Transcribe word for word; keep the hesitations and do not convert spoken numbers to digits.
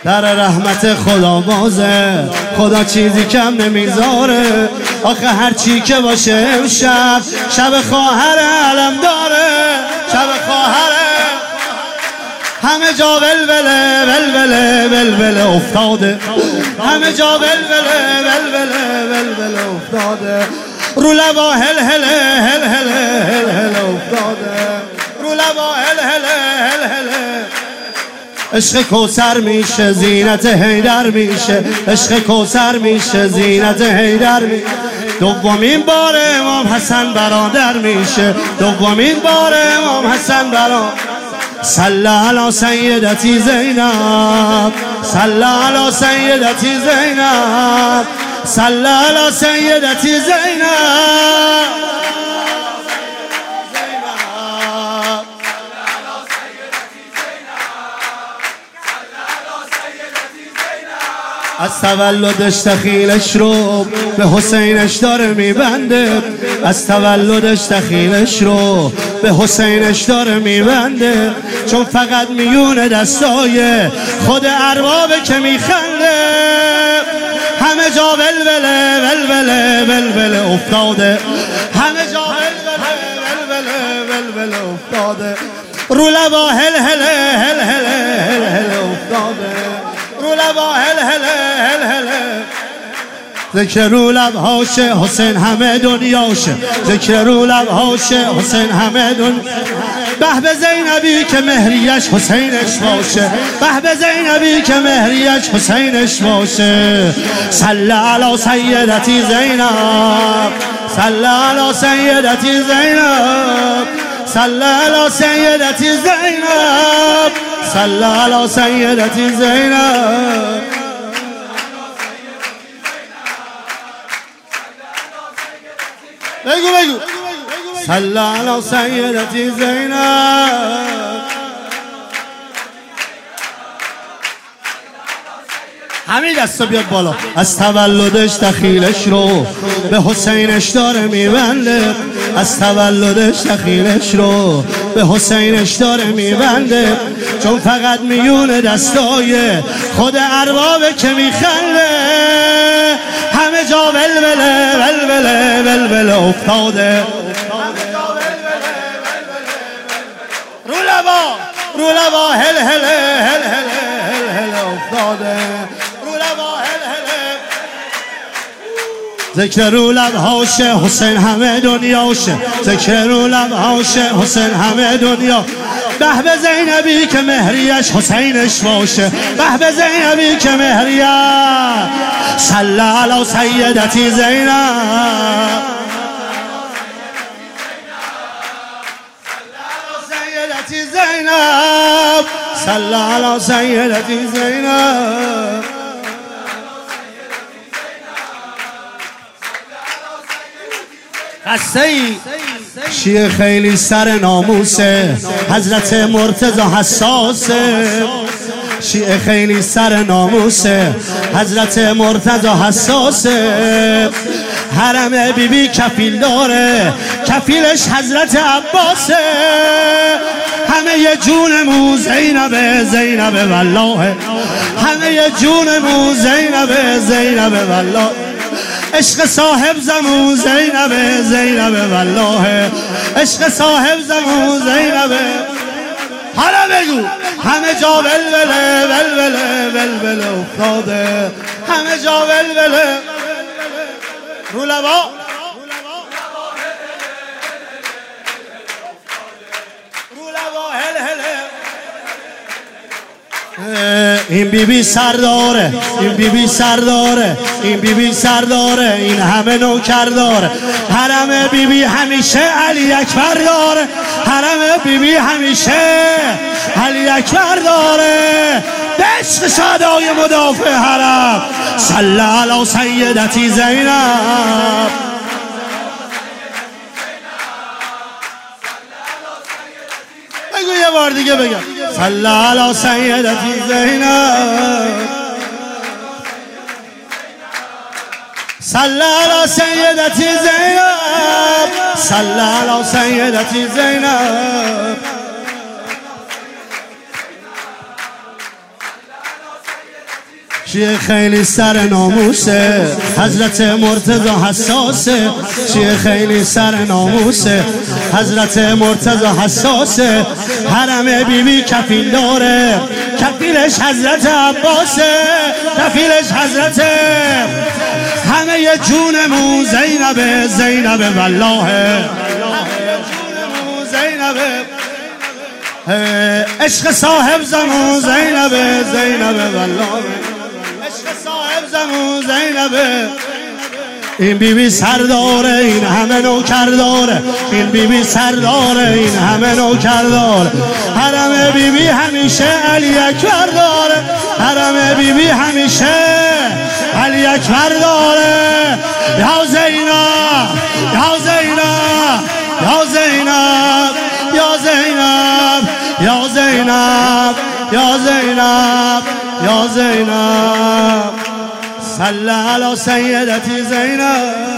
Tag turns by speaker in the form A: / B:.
A: در رحمت خدا بازه، خدا چیزی کم نمیذاره. آخه هر چی که باشه امشب شب خواهر علم داره، شب خواهر همه جا ولوله ولوله ولوله افتاده، همه جا ولوله ولوله ولوله افتاده، رو لبا هل هل هل هل هل هل افتاده، رو لبا هل هل هل هل. عشق کوثر میشه زینت حیدر میشه، عشق کوثر میشه زینت حیدر میشه. دومین بار امام حسن برادر میشه، دومین بار امام حسن برادر. صلی علی سیدتی زینب، صلی علی سیدتی زینب، صلی علی سیدتی زینب. از تولدش تخیلش رو به حسینش داره میبنده، از تولدش تخیلش رو به حسینش داره میبنده، چون فقط میونه دستای خود اربابه که میخنده. همه جا ولوله ولوله ولوله افتاده، همه جا ولوله ولوله ولوله افتاده، رو لبا هل هل هل هل هل هل افتاده، رو لبا هل هل هل هل. ذکر رو لبهاشه حسین همه دنیاشه، ذکر رو لبهاشه حسین همه دنیا. به به زینبی که مهریش حسینش باشه، به به زینبی که مهریش حسینش باشه. صلی علی سیدتی زینب، صلی علی سیدتی زینب، صلی علی سیدتی زینب، صلی علی سیدتی زینب. بگو بگو صلی علی سیدتی زینب. همین دستا بیاد بالا. از تولدش دخیلش رو به حسینش داره میبنده، از تولدش دخیلش رو به حسینش داره میبنده، چون فقط میونه دستای خود اربابه که میخنده. همه جا ولوله ولوله ولوله افتاده، رو لبا رو لبا هل هل هل هل هل هل افتاده، رو لبا هل هل. ذکر رو لبهاشه حسین همه دنیاشه، ذکر رو لبهاشه حسین همه دنیا. به به زینبی که مهریش حسینش باشه، به به زینبی که مهریش. صلی علی سیدتی زینب، سیدتی زینب، صلی علی سیدتی زینب. قصه ای شیعه خیلی سر ناموسه، حضرت مرتضی حساسه. شیعه خیلی سر ناموسه، حضرت مرتضی حساسه. حرم بی بی کفیل داره، کفیلش حضرت عباسه. همه یه جونمون زینبه زینبه والله، همه یه جونمون زینبه زینبه والله. عشق صاحب زمون زینبه زینبه والله، عشق صاحب زمون زینبه. حالا بگو همه جا ولوله ولوله ولوله افتاده، همه جا ولوله. رو لبا رو لبا هل هل. این بی بی سرداره، این بی بی سرداره، این بی بی سرداره، این همه نوکر داره. حرم بی بی همیشه علی اکبر داره، حرم بی بی همیشه علی اکبر داره. به عشق شادای مدافع حرم. صلی علی سیدتی زینب، بگو یه بار دیگه بگم. صلی علی سیدتی زینب، صلی علی سیدتی زینب، صلی علی سیدتی زینب. شیعه خیلی سر ناموسه، حضرت مرتضی حساسه. شیعه خیلی سر ناموسه، حضرت مرتضی حساسه. حرم بی بی کفیل داره، کفیلش حضرت عباسه، کفیلش حضرت. همه ی جونمون زینبه، زینبه والله، جونمون زینبه. عشق صاحب زمان زینبه، زینبه والله، عشق صاحب زمان زینبه. این بی بی سرداره، این همه نوکر داره. این بی بی سرداره، این همه نوکر داره. حرم بی بی همیشه علی اکبر داره، حرم بی بی همیشه علی اکبر داره. یا زینب، یا زینب، یا زینب، یا زینب، یا زینب، یا زینب، یا زینب. صلی علی سیدتی زینب.